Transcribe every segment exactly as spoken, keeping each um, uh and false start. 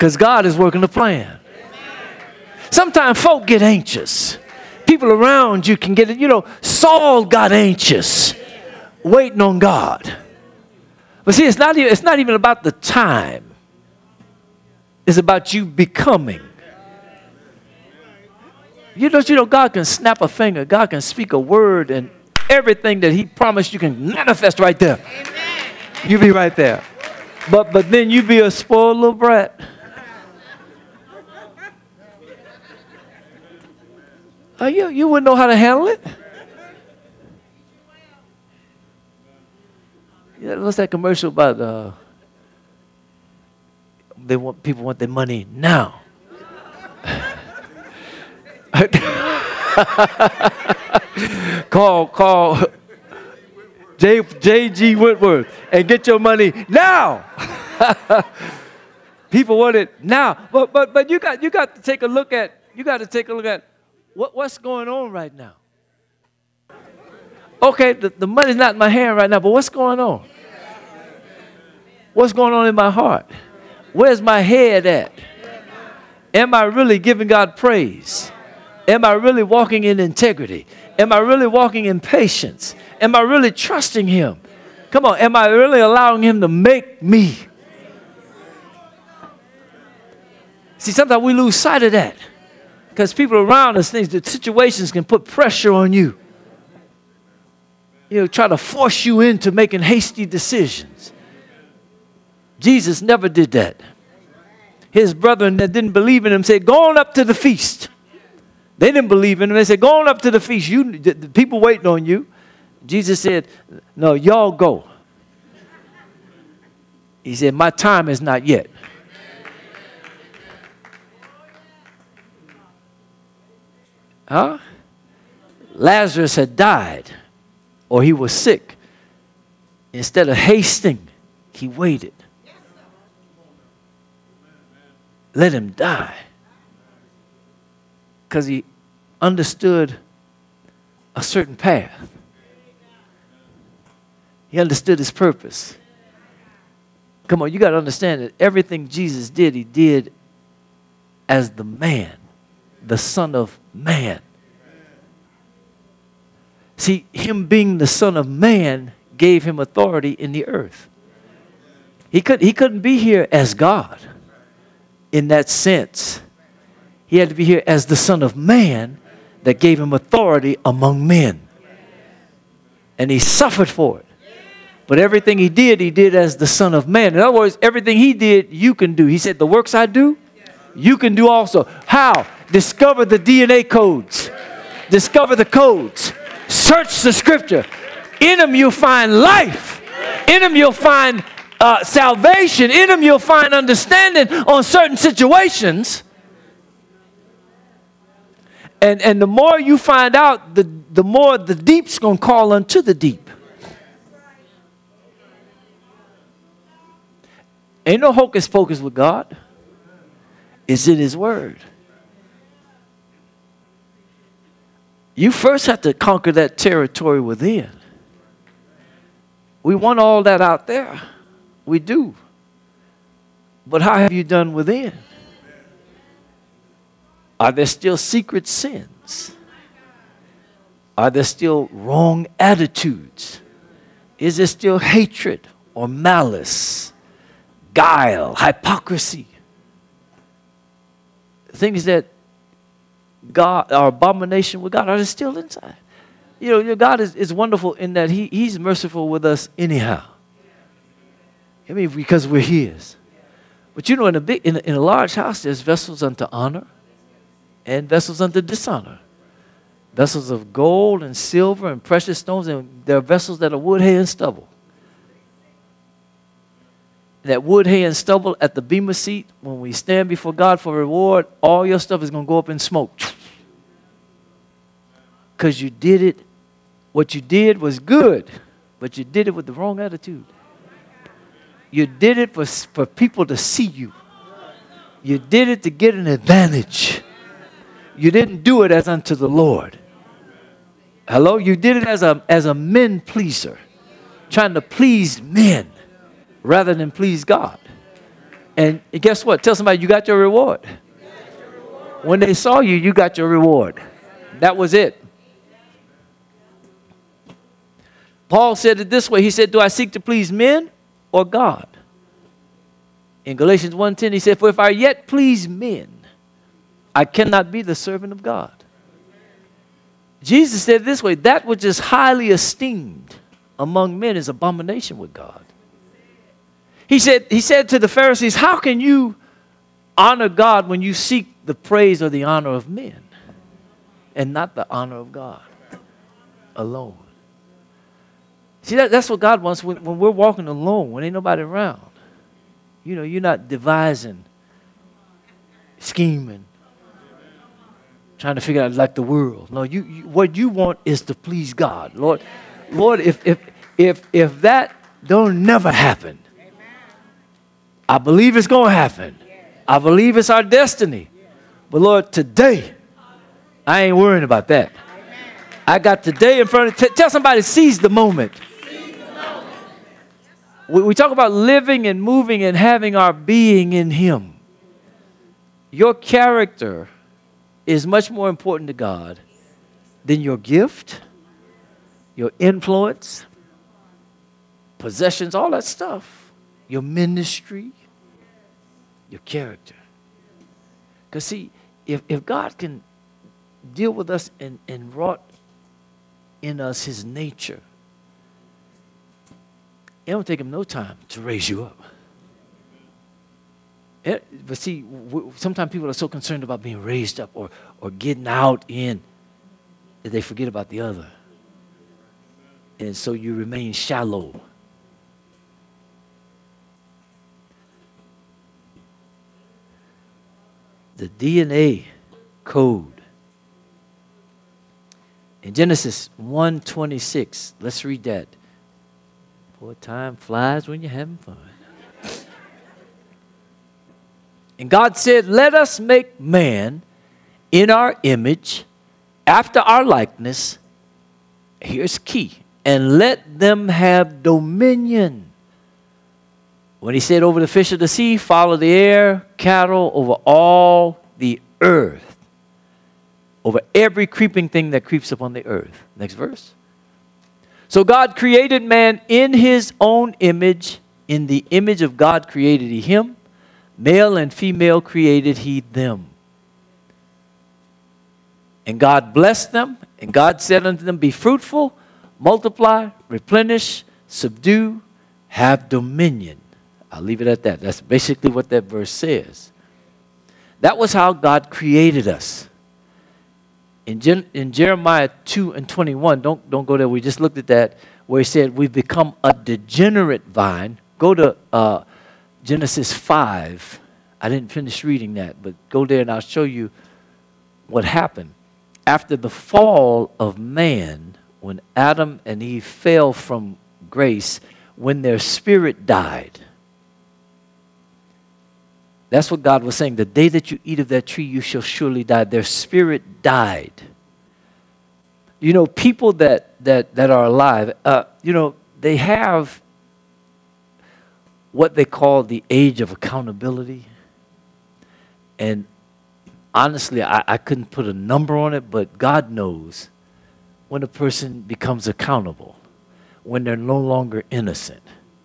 Because God is working the plan. Sometimes folk get anxious. People around you can get it. You know, Saul got anxious waiting on God. But see, it's not even, it's not even about the time. It's about you becoming. You know, you know, God can snap a finger. God can speak a word, and everything that he promised you can manifest right there. You be right there. But but then you be a spoiled little brat. Oh, you, you wouldn't know how to handle it. Yeah, what's that commercial about? Uh, they want people want their money now. call call J J G Whitworth and get your money now. People want it now, but but but you got you got to take a look at you got to take a look at what what's going on right now. Okay, the, the money's not in my hand right now, but what's going on? What's going on in my heart? Where's my head at? Am I really giving God praise? Am I really walking in integrity? Am I really walking in patience? Am I really trusting him? Come on, am I really allowing him to make me? See, sometimes we lose sight of that because people around us, things, the situations can put pressure on you. You know, try to force you into making hasty decisions. Jesus never did that. His brethren that didn't believe in him said, go on up to the feast. They didn't believe in him. They said, go on up to the feast. You, the, the people waiting on you. Jesus said, no, y'all go. He said, my time is not yet. Huh? Lazarus had died, or he was sick. Instead of hasting, he waited. Let him die. Because he understood a certain path. He understood his purpose. Come on, you got to understand that everything Jesus did, he did as the man, the Son of Man. See, him being the Son of Man gave him authority in the earth. He, could, he couldn't be here as God in that sense. He had to be here as the Son of Man that gave him authority among men. And he suffered for it. But everything he did, he did as the Son of Man. In other words, everything he did, you can do. He said, the works I do, you can do also. How? Discover the D N A codes. Discover the codes. Search the scripture. In them you'll find life. In them you'll find uh, salvation. In them you'll find understanding on certain situations. And, and the more you find out, the, the more the deep's going to call unto the deep. Ain't no hocus pocus with God. It's in his word. You first have to conquer that territory within. We want all that out there. We do. But how have you done within? Are there still secret sins? Are there still wrong attitudes? Is there still hatred or malice, guile, hypocrisy? Things that God, our abomination with God, are they still inside? You know, your God is, is wonderful in that he, He's merciful with us anyhow. I mean, because we're His. But you know, in a big, in a, in a large house, there's vessels unto honor and vessels unto dishonor. Vessels of gold and silver and precious stones, and there are vessels that are wood, hay, and stubble. That wood, hay, and stubble at the bema seat, when we stand before God for reward, all your stuff is going to go up in smoke. Because you did it, what you did was good, but you did it with the wrong attitude. You did it for, for people to see you. You did it to get an advantage. You didn't do it as unto the Lord. Hello? You did it as a, as a men pleaser, trying to please men rather than please God. And guess what? Tell somebody you got your reward. When they saw you, you got your reward. That was it. Paul said it this way. He said, do I seek to please men or God? In Galatians one ten, he said, for if I yet please men, I cannot be the servant of God. Jesus said it this way, that which is highly esteemed among men is abomination with God. He said, he said to the Pharisees, how can you honor God when you seek the praise or the honor of men and not the honor of God alone? See, that, that's what God wants when, when we're walking alone, when ain't nobody around. You know, you're not devising, scheming, trying to figure out like the world. No, you, you what you want is to please God. Lord, Lord, if if if if that don't never happen, I believe it's going to happen. I believe it's our destiny. But Lord, today, I ain't worrying about that. I got today in front of, t- tell somebody, seize the moment. We, we talk about living and moving and having our being in Him. Your character is much more important to God than your gift, your influence, possessions, all that stuff, your ministry, your character. Because see, if, if God can deal with us and, and wrought in us His nature, it don't take Him no time to raise you up. It, but see, w- sometimes people are so concerned about being raised up or, or getting out in that they forget about the other. And so you remain shallow. The D N A code. In Genesis one twenty-six, let's read that. Boy, time flies when you're having fun. And God said, let us make man in our image, after our likeness. Here's key. And let them have dominion. When He said over the fish of the sea, follow the air, cattle, over all the earth. Over every creeping thing that creeps upon the earth. Next verse. So God created man in His own image. In the image of God created He him. Male and female created He them. And God blessed them. And God said unto them, be fruitful, multiply, replenish, subdue, have dominion. I'll leave it at that. That's basically what that verse says. That was how God created us. In, Gen- in Jeremiah two and twenty-one, don't, don't go there. We just looked at that where He said we've become a degenerate vine. Go to uh, Genesis five. I didn't finish reading that, but go there and I'll show you what happened. After the fall of man, when Adam and Eve fell from grace, when their spirit died. That's what God was saying. The day that you eat of that tree, you shall surely die. Their spirit died. You know, people that, that, that are alive, uh, you know, they have what they call the age of accountability. And honestly, I, I couldn't put a number on it, but God knows when a person becomes accountable, when they're no longer innocent.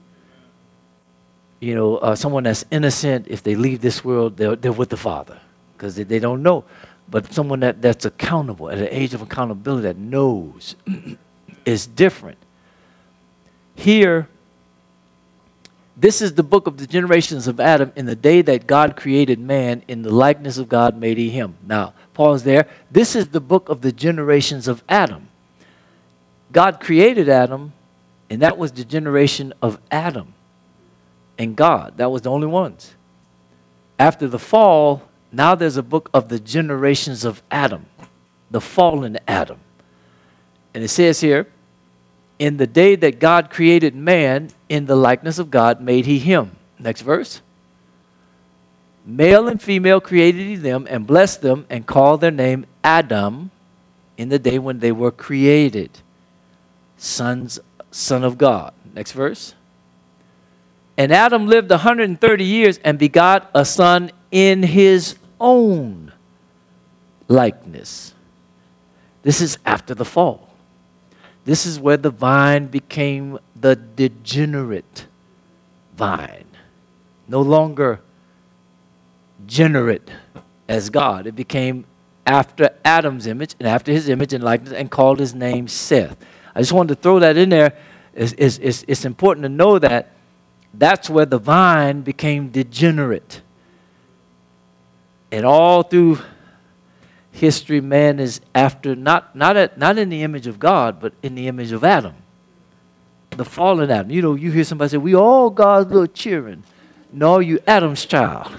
You know, uh, someone that's innocent, if they leave this world, they're, they're with the Father because they, they don't know. But someone that, that's accountable, at an age of accountability, that knows is different. Here, this is the book of the generations of Adam. In the day that God created man, in the likeness of God made He him. Now, pause there. This is the book of the generations of Adam. God created Adam, and that was the generation of Adam and God. That was the only ones. After the fall, now there's a book of the generations of Adam, the fallen Adam. And it says here, in the day that God created man, in the likeness of God made He him. Next verse. Male and female created He them, and blessed them, and called their name Adam, in the day when they were created. Sons, son of God. Next verse. And Adam lived one hundred thirty years and begot a son in his own likeness. This is after the fall. This is where the vine became the degenerate vine. No longer generate as God. It became after Adam's image and after his image and likeness, and called his name Seth. I just wanted to throw that in there. It's, it's, it's, it's important to know that that's where the vine became degenerate. And all through history, man is after, not, not, at, not in the image of God, but in the image of Adam. The fallen Adam. You know, you hear somebody say, we all God's little children. No, you Adam's child.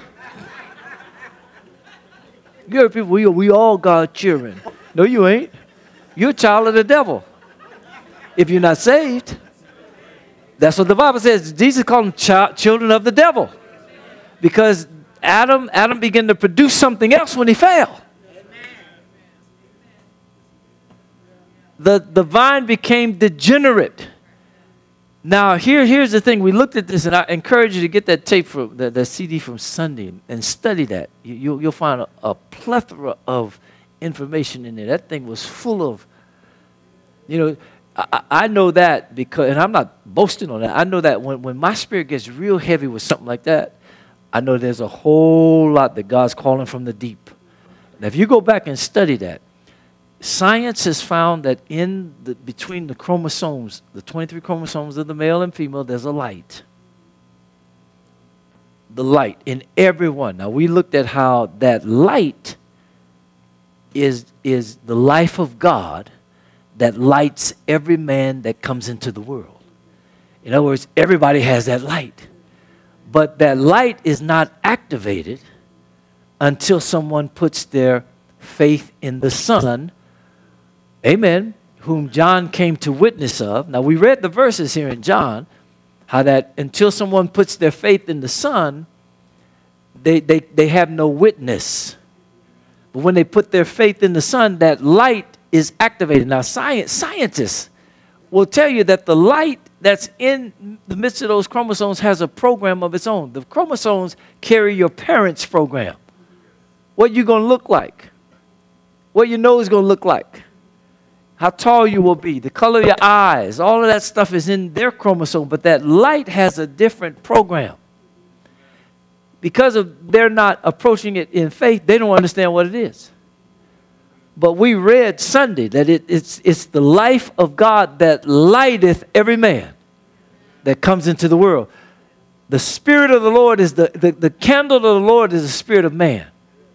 You hear people, we, we all God's children. No, you ain't. You're a child of the devil. If you're not saved. That's what the Bible says. Jesus called them ch- children of the devil. Because Adam, Adam began to produce something else when he fell. The, the vine became degenerate. Now, here, here's the thing. We looked at this, and I encourage you to get that tape, from the, the C D from Sunday, and study that. You, you'll, you'll find a, a plethora of information in there. That thing was full of, you know, I, I know that because, and I'm not boasting on that. I know that when, when my spirit gets real heavy with something like that, I know there's a whole lot that God's calling from the deep. Now, if you go back and study that, science has found that in the, between the chromosomes, the twenty-three chromosomes of the male and female, there's a light. The light in everyone. Now, we looked at how that light is, is the life of God that lights every man that comes into the world. In other words, everybody has that light. But that light is not activated until someone puts their faith in the Son, amen, whom John came to witness of. Now, we read the verses here in John, how that until someone puts their faith in the Son, they, they, they have no witness. But when they put their faith in the Son, that light is activated. Now, science, scientists will tell you that the light that's in the midst of those chromosomes has a program of its own. The chromosomes carry your parents' program. What you're going to look like. What your nose is going to look like. How tall you will be. The color of your eyes. All of that stuff is in their chromosome. But that light has a different program. Because of they're not approaching it in faith, they don't understand what it is. But we read Sunday that it, it's, it's the life of God that lighteth every man that comes into the world. The Spirit of the Lord is the, the, the candle of the Lord is the Spirit of man.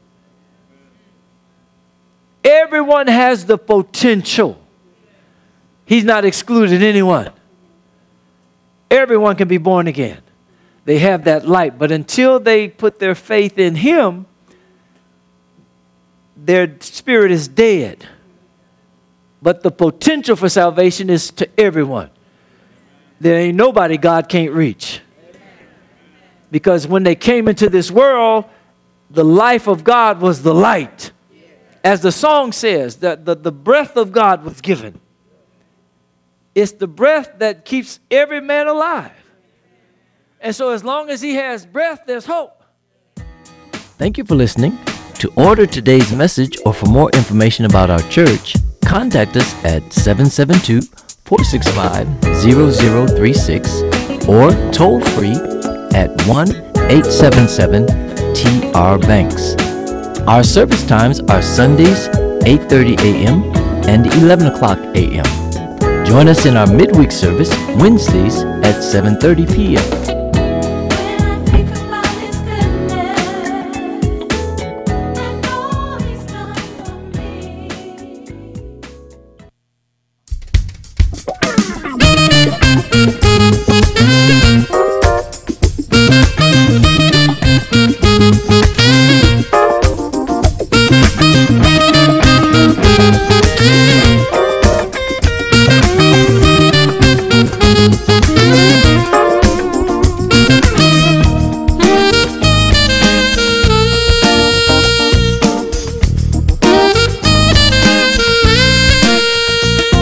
Everyone has the potential. He's not excluded anyone. Everyone can be born again. They have that light. But until they put their faith in Him, their spirit is dead. But the potential for salvation is to everyone. There ain't nobody God can't reach. Because when they came into this world, the life of God was the light. As the song says, that the, the breath of God was given. It's the breath that keeps every man alive. And so as long as he has breath, there's hope. Thank you for listening. To order today's message or for more information about our church, contact us at seven seven two, four six five, zero zero three six or toll free at one eight seven seven T R Banks. Our service times are Sundays eight thirty a.m. and eleven o'clock a.m. Join us in our midweek service Wednesdays at seven thirty p.m.